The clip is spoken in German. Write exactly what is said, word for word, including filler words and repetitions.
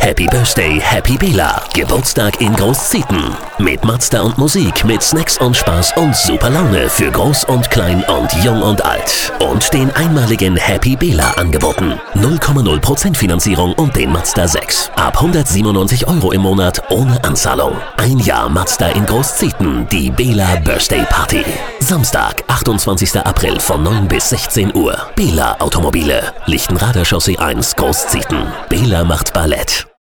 Happy Birthday, Happy Bela. Geburtstag in Großzieten. Mit Mazda und Musik, mit Snacks und Spaß und super Laune für Groß und Klein und Jung und Alt. Und den einmaligen Happy Bela angeboten. null Komma null Prozent Finanzierung und den Mazda sechs. Ab hundertsiebenundneunzig Euro im Monat ohne Anzahlung. Ein Jahr Mazda in Großzieten, die Bela Birthday Party. Samstag, achtundzwanzigster April von neun bis sechzehn Uhr. Bela Automobile. Lichtenrader Chaussee eins, Großzieten. Bela macht Ballett.